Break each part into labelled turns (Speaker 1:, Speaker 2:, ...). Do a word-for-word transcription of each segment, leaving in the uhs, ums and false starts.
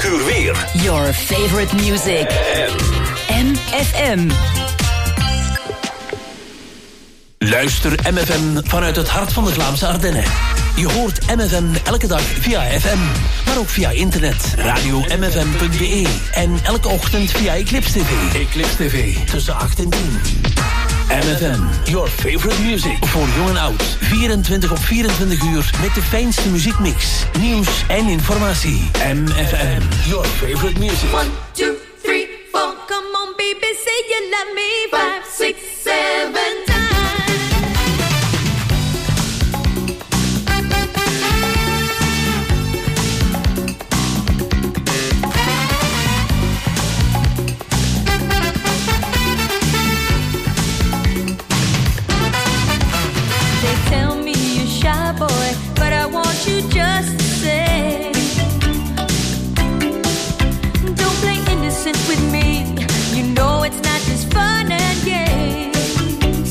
Speaker 1: uur weer.
Speaker 2: Your favorite music. M F M.
Speaker 3: Luister M F M vanuit het hart van de Vlaamse Ardennen. Je hoort M F M elke dag via F M, maar ook via internet, radio m f m punt b e en elke ochtend via Eclipse T V. Eclipse T V, tussen acht en tien. M F M, your favorite music. Voor jong en oud, vierentwintig op vierentwintig uur met de fijnste muziekmix, nieuws en informatie. M F M, your favorite music.
Speaker 4: One, two, three, four, come on baby, say you love me. Five, six, seven times. Boy, but I want you just to say, don't play innocent with me. You know it's not just fun and games.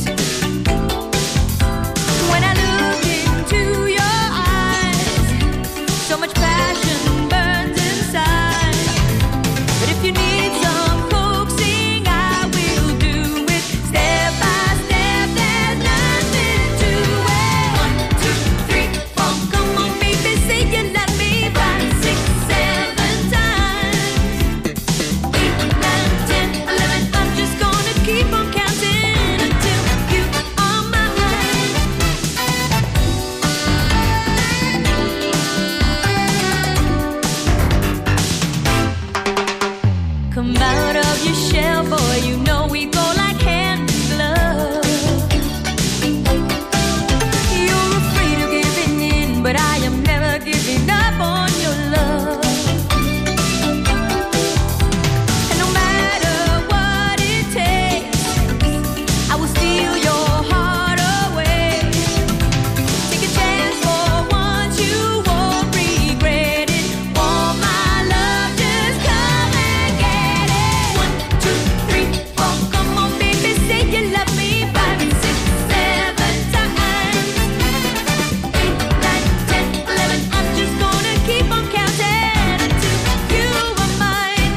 Speaker 4: When I look into your eyes, so much passion burns inside. But if you need some coaxing, I will do it step by step. There's nothing to it. One, two, three, four. Come on, baby, say you love me. Five, six, seven times. Eight, nine, ten, eleven. I'm just gonna keep on counting until you are mine. Come out of your shell, boy. You know we go like hand in glove. You're afraid of giving in, but I am never giving up on your love. And no matter what it takes, I will steal your heart away. Take a chance for once, you won't regret it. Want my love, just come and get it. One, two, three, four. Come on, baby, say you love me. Five, six, seven times. Eight, nine, ten, eleven. I'm just gonna keep on counting until you are mine.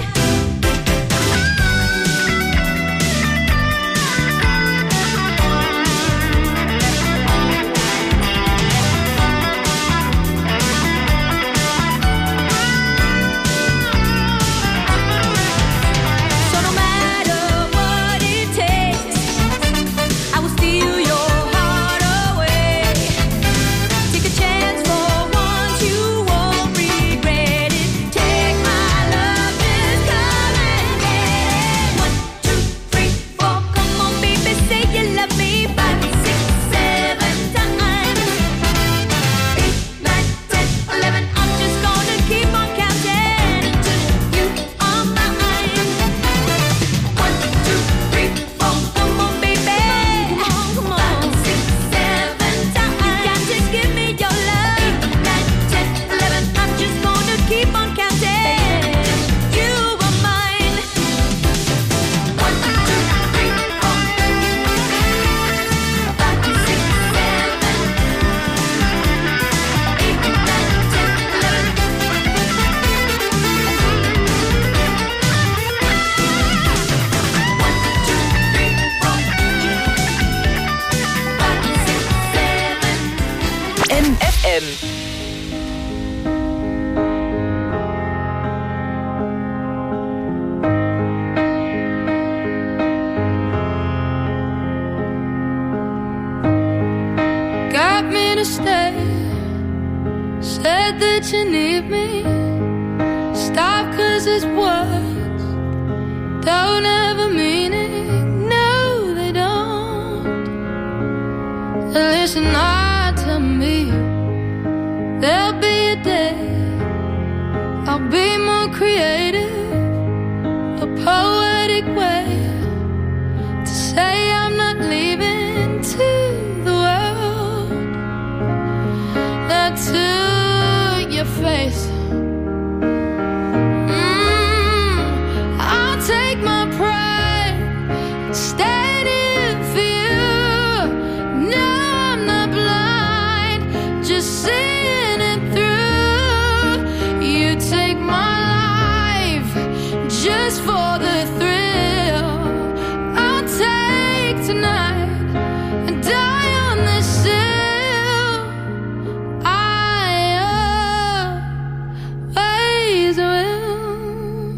Speaker 4: So no matter what it takes, I will steal your heart away. Take a chance for once, you won't regret it. Take my love, just come and get it. One, two, three, four. Come on, baby, say you love me. Five, six, seven times. Eight, nine, ten, eleven. I'm just gonna keep on counting until you are mine. One, two, three, four. Come on, baby. Come on, come on. Five, six, seven times. You got to give me your love. Eight, nine, ten, eleven. I'm just gonna keep on counting. You are mine. One, two, three, four. Five, six, seven. Eight, nine, ten, eleven. One, two, three, four. Five, six, seven.
Speaker 2: M F M.
Speaker 4: Got me to stay. Said that you need me. Stop, cause it's words don't ever mean it. No, they don't. Listen hard to me. There'll be a day I'll be more creative, a poetic way to say I'm not leaving to the world. Not to your face. Mm, I'll take my pride, stand in for you. No, I'm not blind, just seeing it through. You take my life. for the thrill. I'll take tonight and die on this hill. I always will.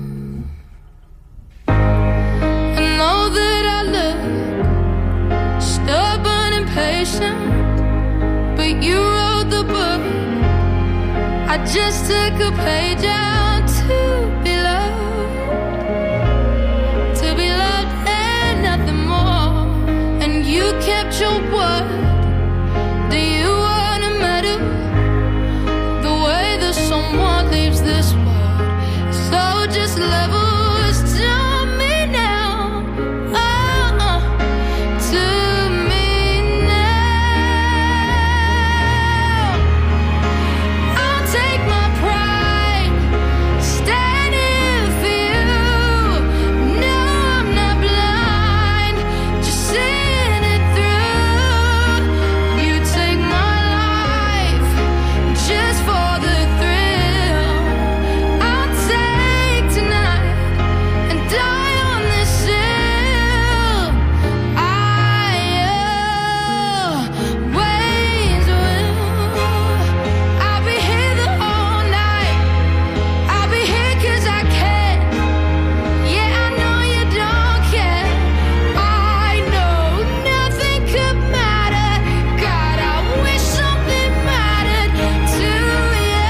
Speaker 4: I know that I look stubborn and patient, but you wrote the book. I just took a page out to be loved, to be loved and nothing more. And you kept your word. Do you want a medal? The way that someone leaves this world. So just level us to me now. Oh, uh, to me now. I'll take my pride, standing for you. No, I'm not blind, just seeing it through. You take my life just for the thrill. I'll take tonight and die on this hill. I always will. I'll be here the whole night. I'll be here 'cause I can. Yeah, I know you don't care. I know nothing could matter. God, I wish something mattered to you.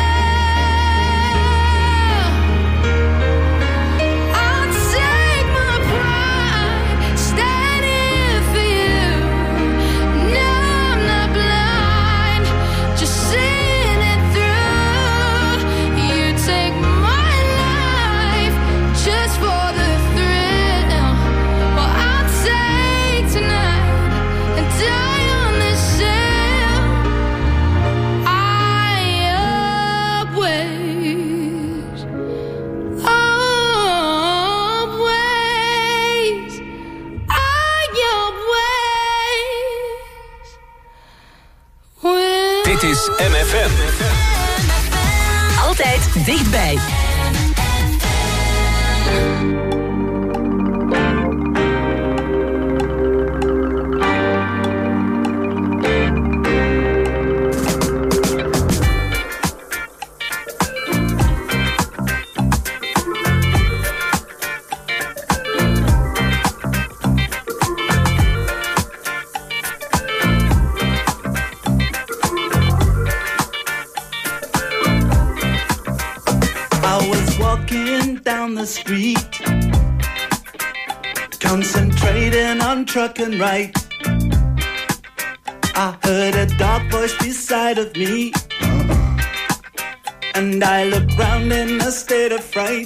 Speaker 4: I'll take my pride, standing for you. No, I'm not blind, just seeing it through. You take my life just for the thrill. Well, I'll take tonight and die on this hill. I always, always, I always will.
Speaker 1: Dit is M F M.
Speaker 2: Altijd dichtbij.
Speaker 5: I was walking down the street, concentrating on trucking right. I heard a dark voice beside of me, and I looked round in a state of fright.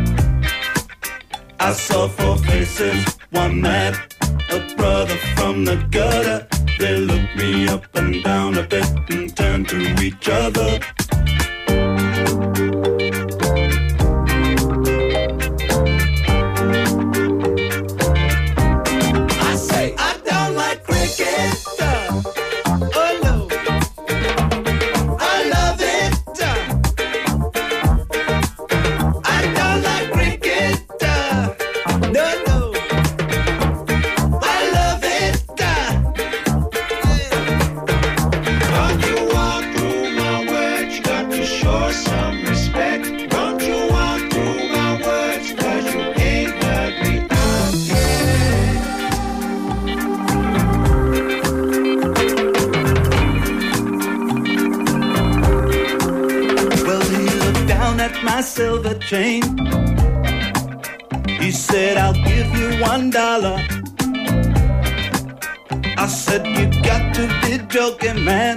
Speaker 5: I saw four faces, one mad, a brother from the gutter. They looked me up and down a bit and turned to each other. I say I don't like cricket. Oh no, I love it. I don't like cricket. No, no, I love it. Don't you walk through my words, you got to show some respect. Don't you walk through my words, 'cause you ain't heard me out yet. Well, he looked down at my silver chain. He said, I'll give you one dollar. I said, you got to be joking, man.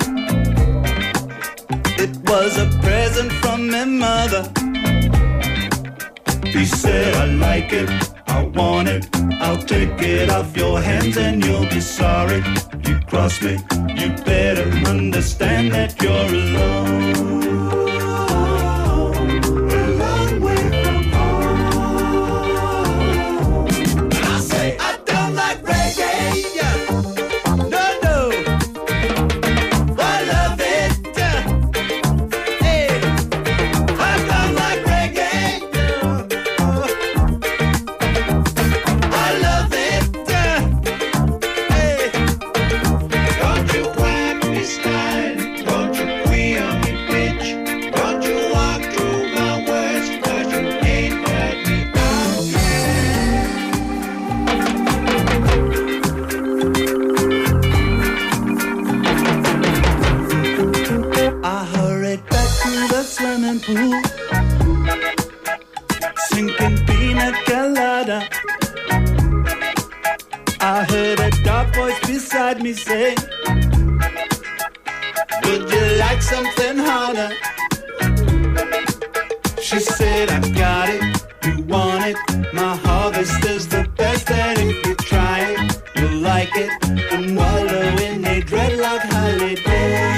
Speaker 5: It was a present from my mother. He said, I like it, I want it, I'll take it off your hands and you'll be sorry. You cross me, you better understand that you're alone. A long way from home. And I say, I don't like reggae. No, no, I love it. Hey, I don't like reggae.
Speaker 1: swimming pool, sinking pina colada. I heard a dark voice beside me say, would you like something harder? She said, I got it, you want it. My harvest is the best, and if you try it, you'll like it. And wallow in a dreadlock holiday.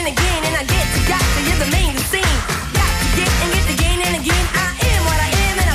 Speaker 4: Got to get and get again and again. I am what I am and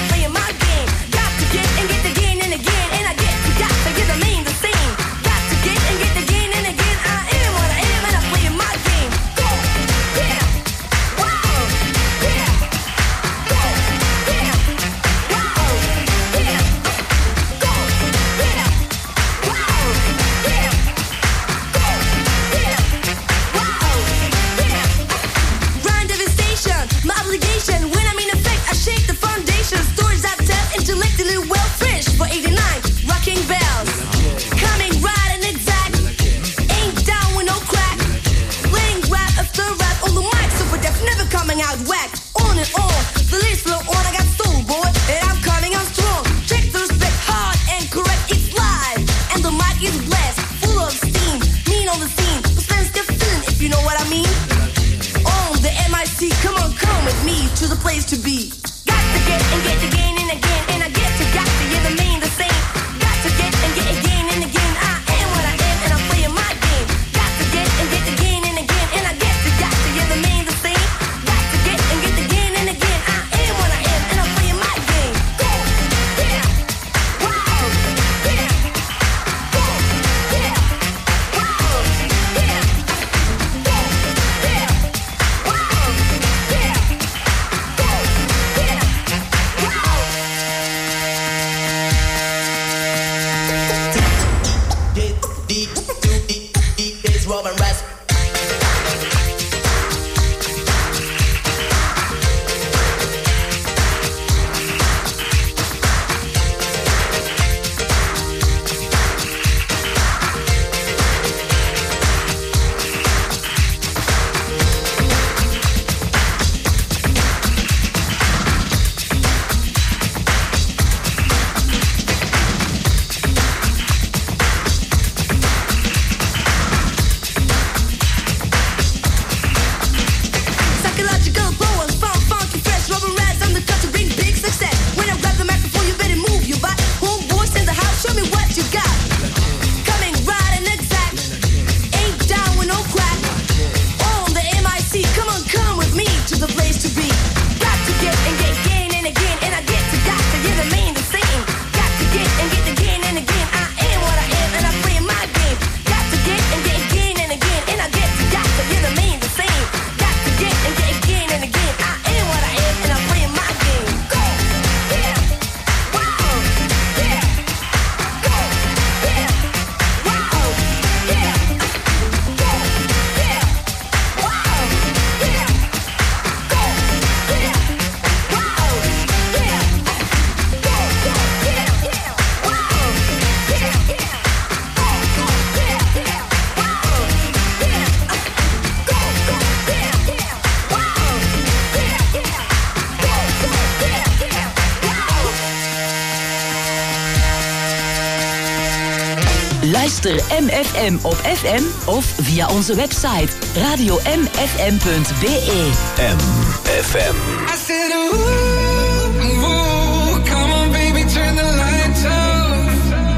Speaker 2: Luister M F M op F M of via onze website radio m f m punt b e.
Speaker 6: M F M.
Speaker 7: I said, ooh, ooh, come on baby, turn the lights off.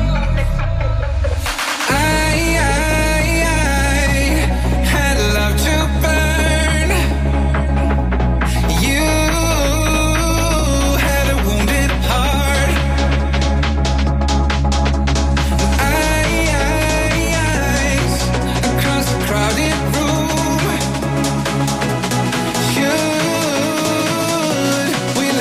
Speaker 7: I, I, I had love to burn. You had a wounded heart. I, I, eyes across the crowded room. Should we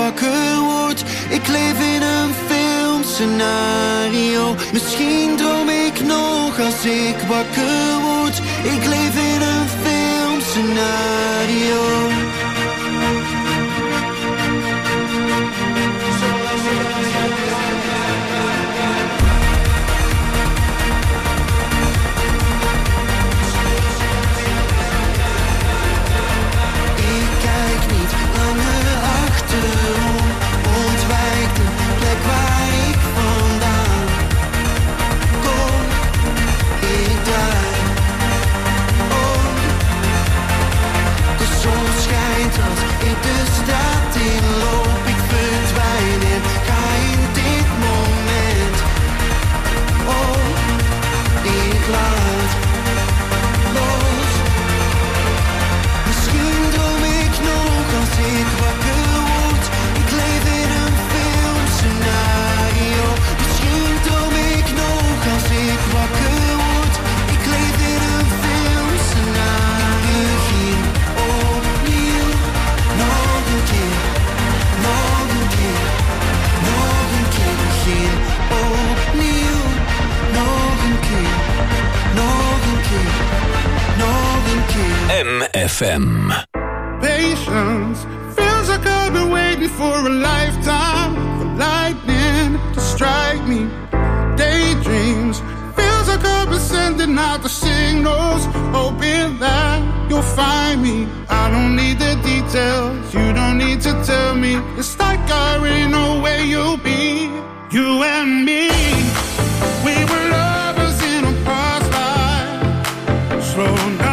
Speaker 6: wakker word. Ik leef in een filmscenario. Misschien droom ik nog als ik wakker word. Ik leef in een filmscenario.
Speaker 3: M F M.
Speaker 8: Patience feels like I've been waiting for a lifetime for lightning to strike me. Daydreams feels like I've been sending out the signals, hoping that you'll find me. I don't need the details, you don't need to tell me. It's like I already know where you'll be. You and me, we were lovers in a past life, slow down.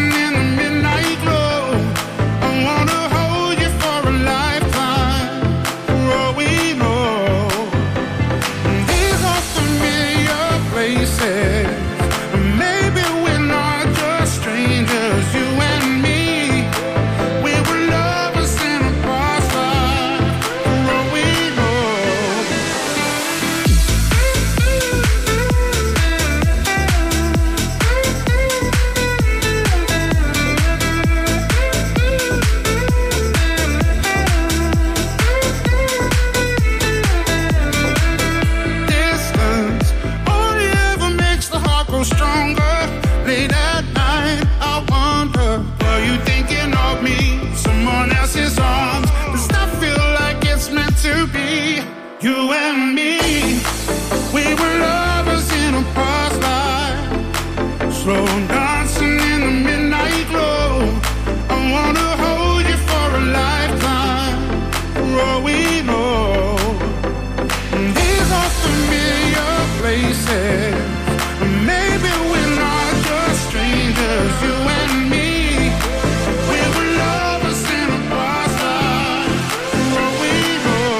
Speaker 8: You and me, we were lovers in a past life, slow dancing in the midnight glow. I wanna hold you for a lifetime, for all we know. These are familiar places, maybe we're not just strangers. You and me, we were lovers in a past life, for all we know.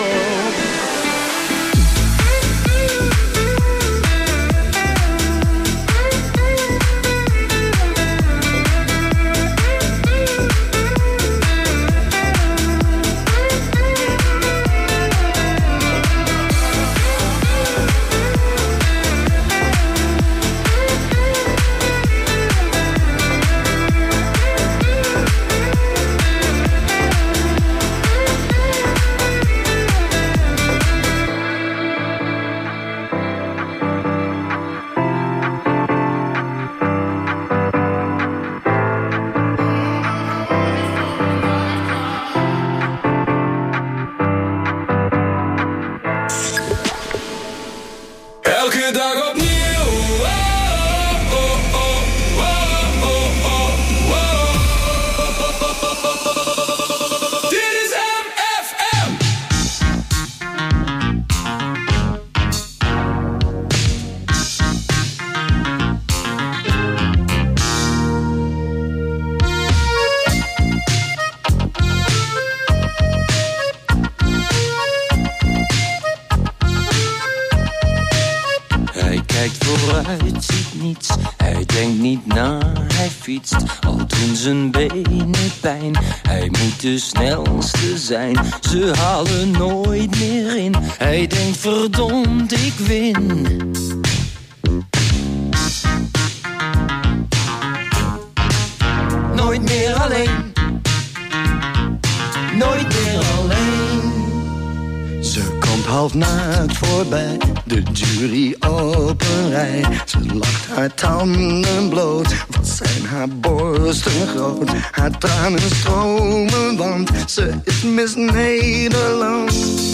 Speaker 9: Al doen zijn benen pijn, hij moet de snelste zijn. Ze halen nooit meer in, hij denkt verdomd ik win. Nooit meer alleen, nooit meer alleen.
Speaker 6: Ze komt half naakt voorbij, de jury op een rij. Ze lacht haar tanden bloot, wat zijn haar borsten groot. Haar tranen stromen, want ze is Miss Nederland.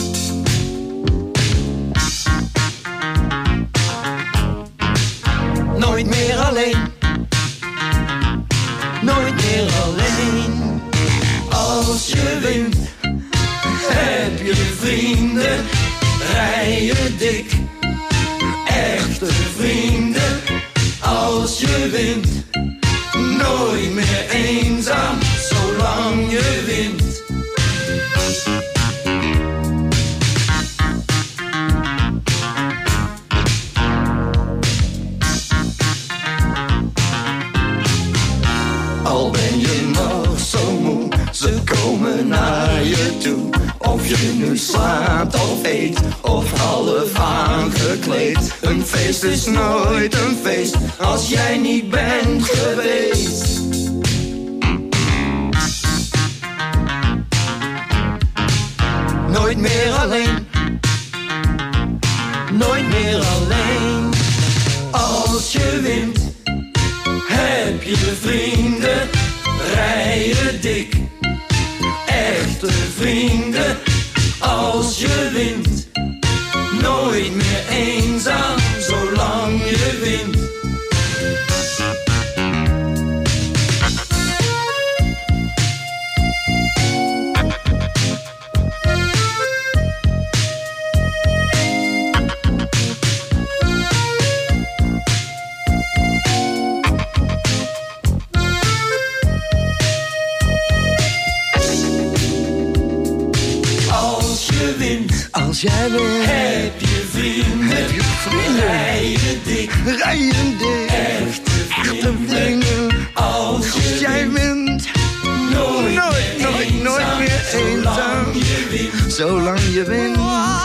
Speaker 9: Nooit meer alleen, nooit meer alleen. Als je wint, heb je vrienden, rij je dik. Echte vrienden, als je wint. Nooit meer eenzaam, zolang je wint. Al ben je nog zo moe, ze komen naar je toe. Of je nu slaapt of eet, of half aangekleed. Een feest is nooit een feest, als jij niet bent geweest. Nooit meer alleen, nooit meer alleen. Als je wint, heb je vrienden, rij je dik. Echte vrienden, als je wint. Nooit meer eenzaam, zolang je wint.
Speaker 6: Als jij wint,
Speaker 9: heb je vrienden,
Speaker 6: heb je vrienden,
Speaker 9: rij je dik,
Speaker 6: rij je dik.
Speaker 9: Echte vrienden,
Speaker 6: Echte vrienden,
Speaker 9: als,
Speaker 6: als
Speaker 9: je
Speaker 6: jij wint,
Speaker 9: nooit,
Speaker 6: nooit,
Speaker 9: meer
Speaker 6: nooit,
Speaker 9: eenzaam,
Speaker 6: nooit meer eenzaam,
Speaker 9: zolang je wint.
Speaker 6: Zolang je wint.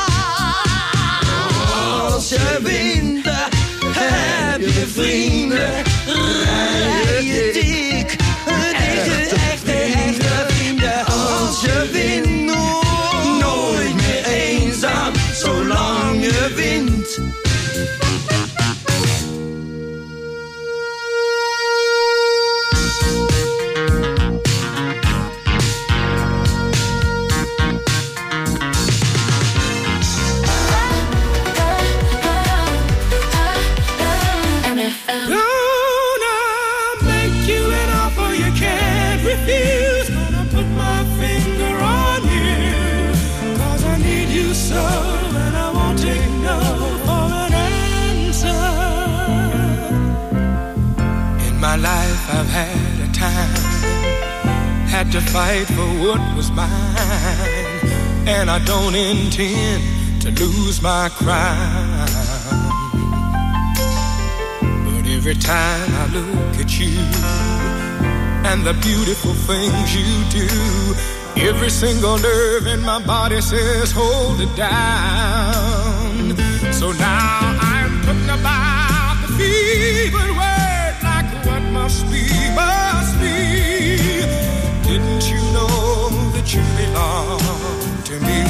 Speaker 9: Als je wint, heb je vrienden, rij je dik, echte, echte, echte vrienden. Als je wint, nooit meer eenzaam, zolang je wint.
Speaker 7: I've had a time, had to fight for what was mine, and I don't intend to lose my crown. But every time I look at you and the beautiful things you do, every single nerve in my body says hold it down. So now I'm talking about the fever word. Must be, must be. Didn't you know that you belong to me?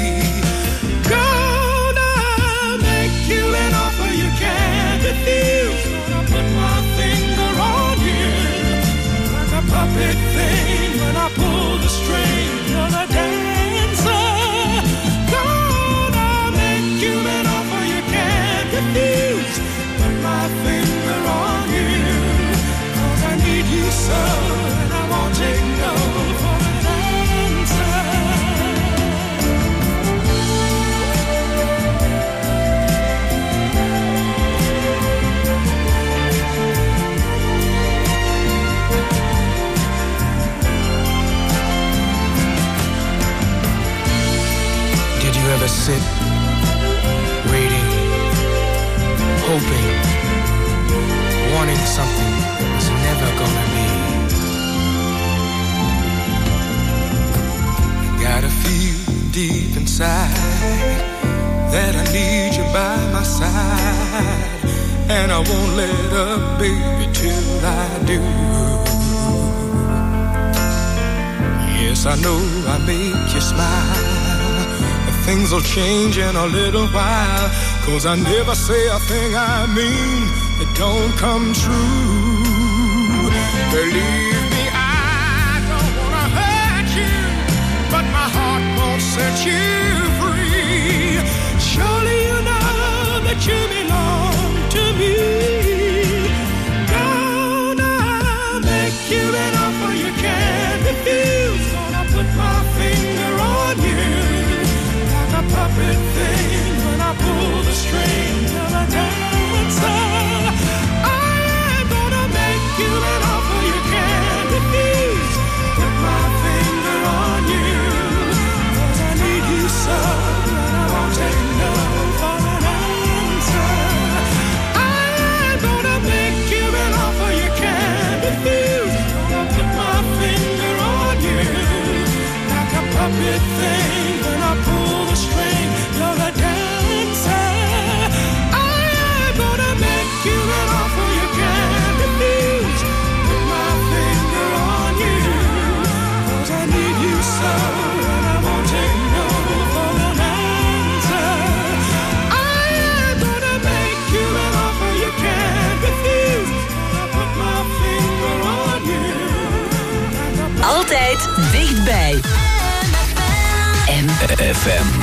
Speaker 7: Gonna make you an offer you can't refuse. Gonna put my finger on you like a puppet thing. When I pull the string, you're a dancer. Gonna make you an offer you can't refuse. Put my finger on you. I need you so, and I won't take no for an answer. Did you ever sit, waiting, hoping, wanting something was never gonna be? Gotta feel deep inside that I need you by my side, and I won't let up, baby, till I do. Yes, I know I make you smile, things will change in a little while. Cause I never say a thing I mean that don't come true. Believe me, I don't wanna hurt you, but my heart won't set you free. Surely you know that you belong to me. Gonna make you an offer you can't refuse. Gonna put my finger on you like a puppet thing when I pull the strings of a dancer. I'm gonna make you an offer you can't refuse. Put my finger on you, cause I need you so, and I won't take no for an answer. I'm gonna make you an offer you can't refuse. Gonna put my finger on you like a puppet thing when I pull the string. You're a dancer. I'm gonna make you an offer you can't refuse. Put my finger on you, cause I need you so, and I won't take no for an answer. I'm gonna make you an offer you can't refuse. Gonna put my finger on you like a puppet.
Speaker 2: Altijd dichtbij. M F M.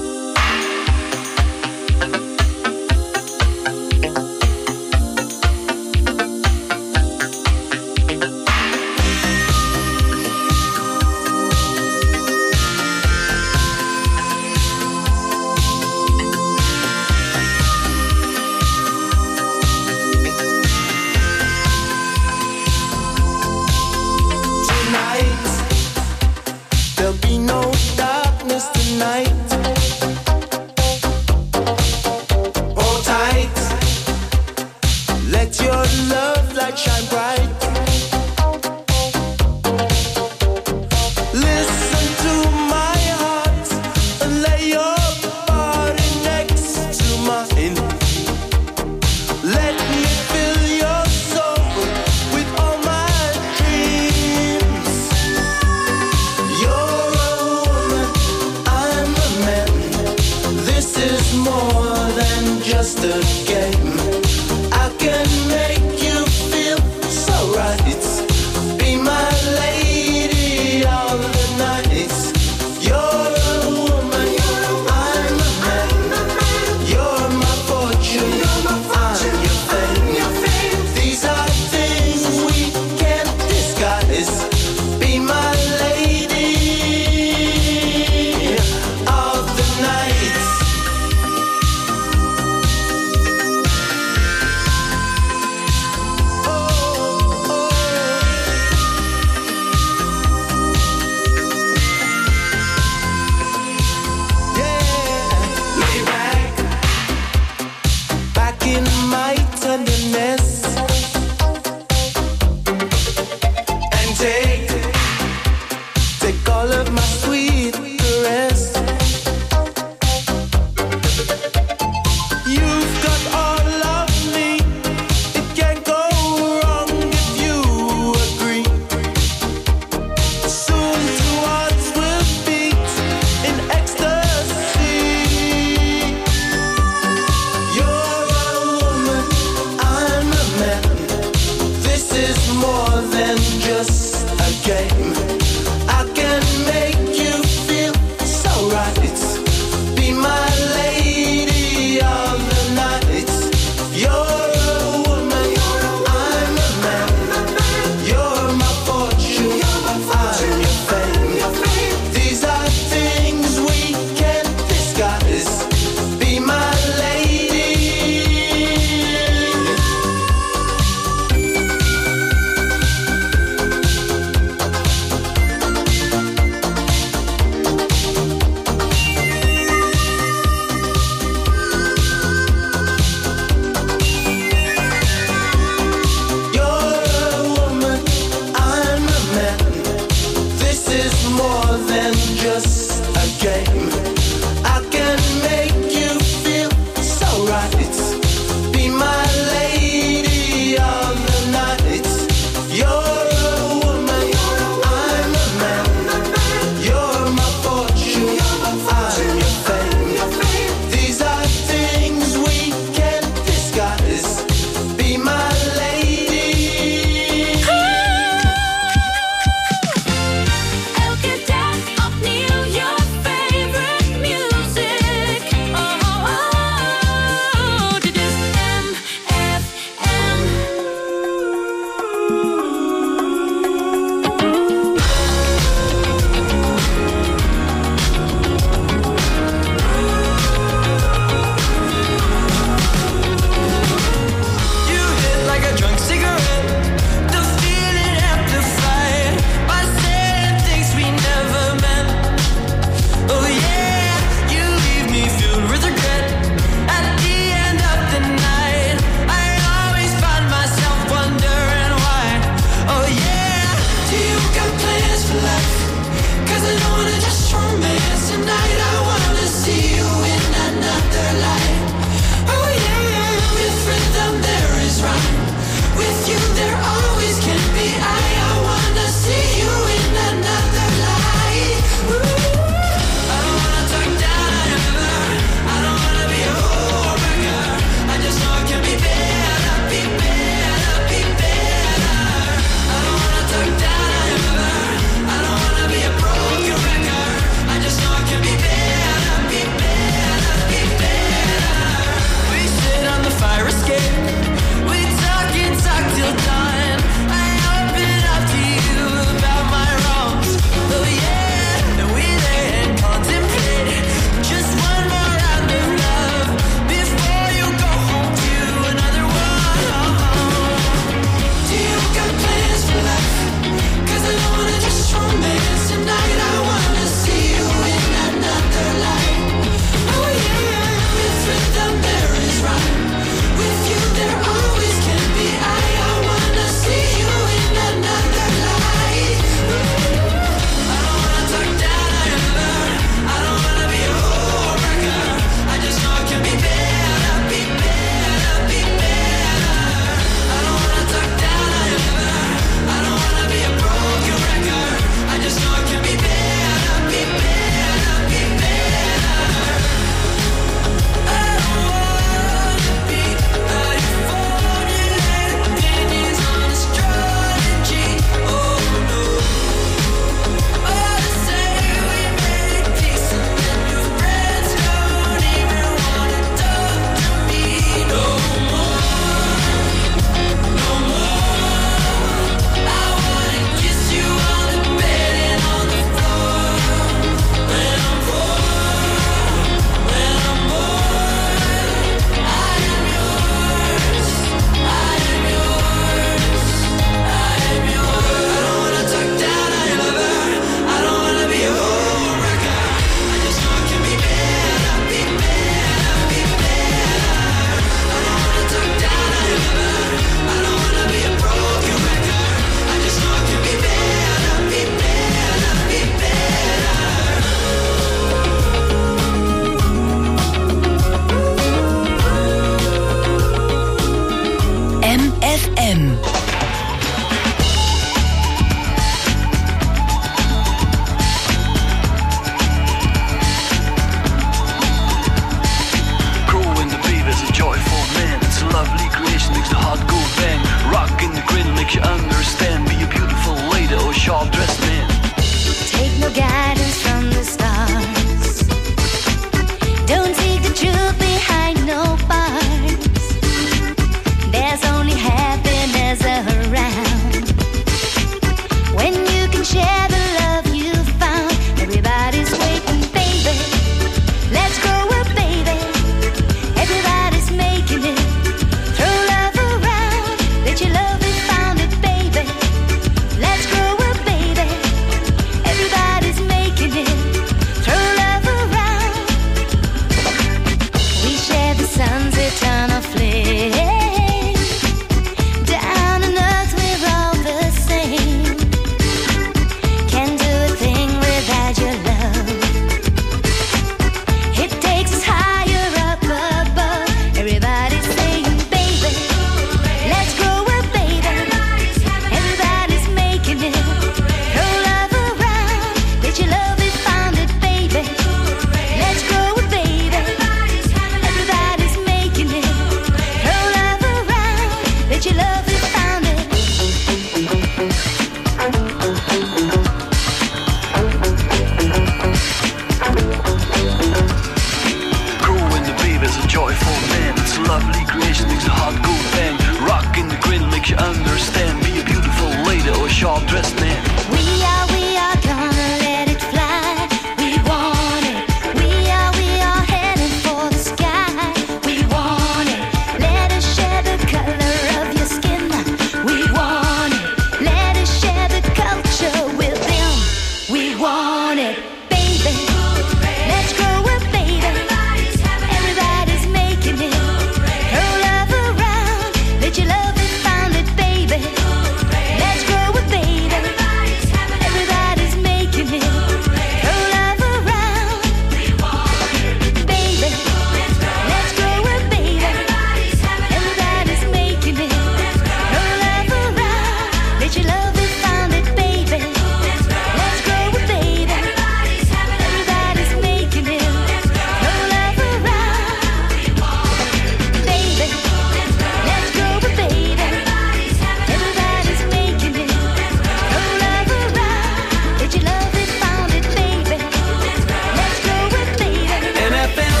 Speaker 1: Trust me.
Speaker 4: We are, we are gonna let it fly. We want it. We are, we are heading for the sky. We want it. Let us share the color of your skin. We want it. Let us share the culture with them. We want it, baby. Let's grow it, baby. Everybody's making it. Throw love around. Let your love be found it, baby. Let's grow it, baby. Everybody's making it. Throw love around. Baby, let's grow it, baby. Everybody's making it. Throw love around. Let your love be found it, baby. Let's grow it, baby. Everybody's making it. Throw love around. Baby, let's grow it, baby. Everybody's making it. Throw love around. Let your love be found it, baby. Let's grow it, baby.
Speaker 1: M F M.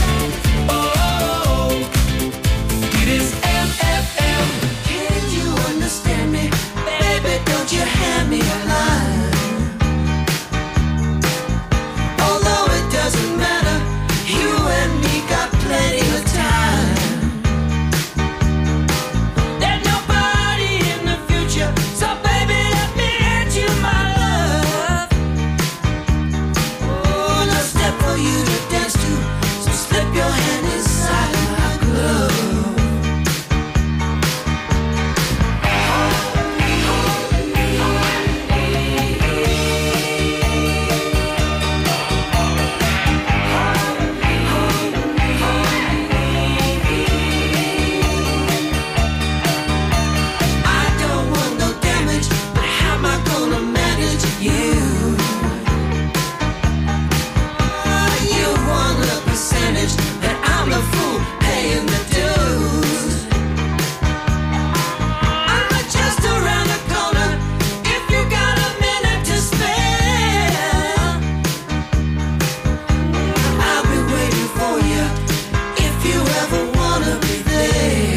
Speaker 1: Oh, it is M F M. Can you understand me? Baby, don't you hand me a line. Although it doesn't matter, you and me got plenty of time. There's nobody in the future, so baby, let me hand you my love. Oh, no step for you to dance to, so slip your hand inside my glove. I don't want no damage, but how am I gonna manage you? Oh, you want a percentage, and I'm the fool paying the dues. I'm just around the corner if you got a minute to spare. I'll be waiting for you if you ever wanna be there.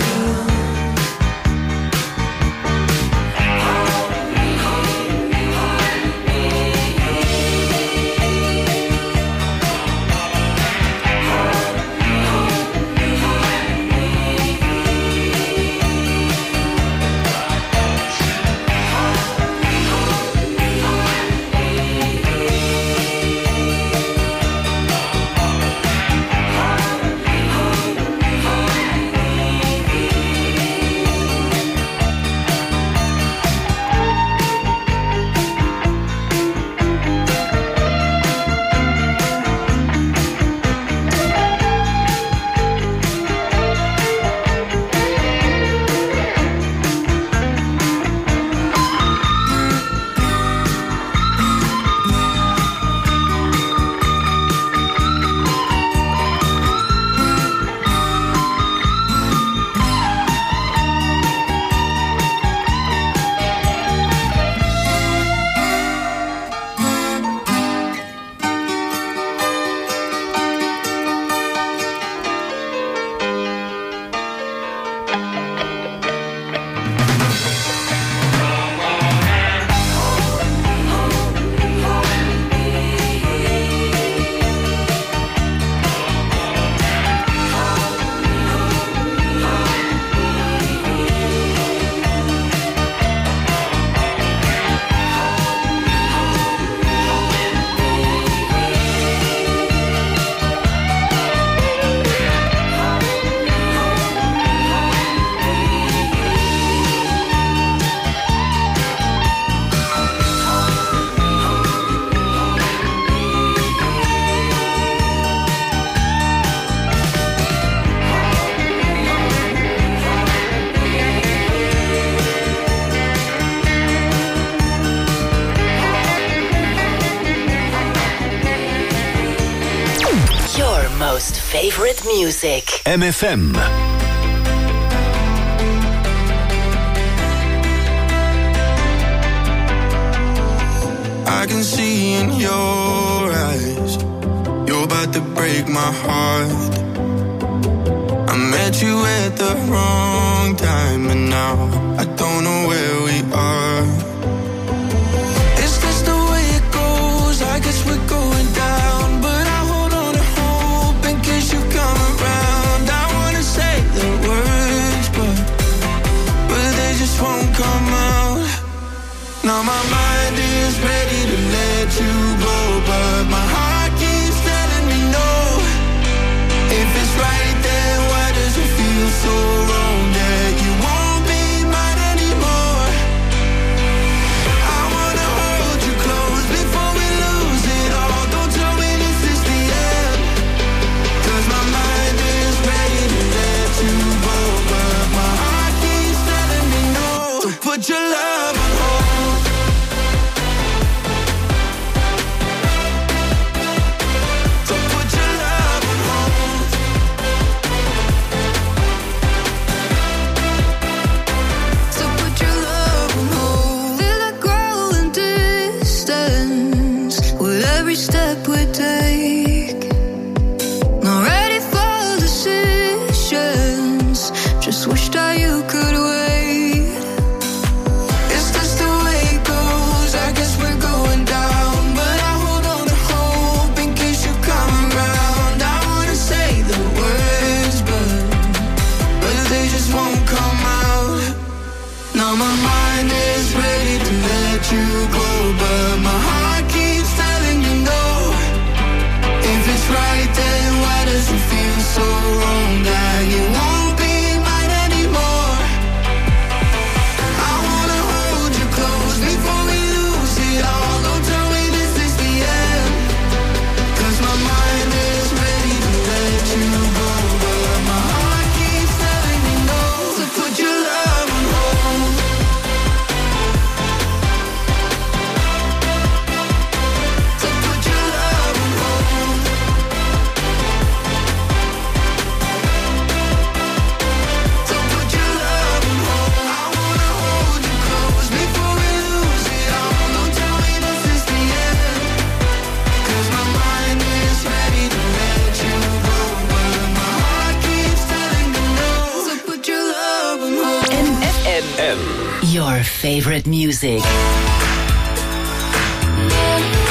Speaker 2: most favorite music.
Speaker 10: M F M.
Speaker 8: I can see in your eyes you're about to break my heart. I met you at the wrong time, and now I don't know where we are.
Speaker 10: Now my mind is ready to let you go, but my heart keeps telling me no. If it's right, then why does it feel so wrong that you won't be mine anymore? I wanna hold you close before we lose it all. Don't tell me this is the end, 'cause my mind is ready to let you go, but my heart keeps telling me no. So put your love on hold. So put your love on hold.
Speaker 4: So put your love on hold. Feel it growing distance with every step we take. Not ready for decisions. Just wish that you could wait. Is this the way it goes? I guess we're going down, but I hold on to hope in case you come around. I wanna say the words, but but they just won't come out. Now my mind is ready to let you go, but my heart keeps telling me no. If it's right, then why does it feel so wrong that you won't be mine anymore? I wanna hold you close before we lose it all. Don't tell me this is the end, 'cause my mind is ready to let you go, but my heart keeps telling me no. So put your love on hold. So put your love on hold. So put your love on hold. I wanna hold you close before we lose it all. Don't tell me this is the end, 'cause my mind is ready to let you go, but my heart keeps telling me no. So put your love on hold.
Speaker 2: M F M. Your favorite music.
Speaker 4: Thank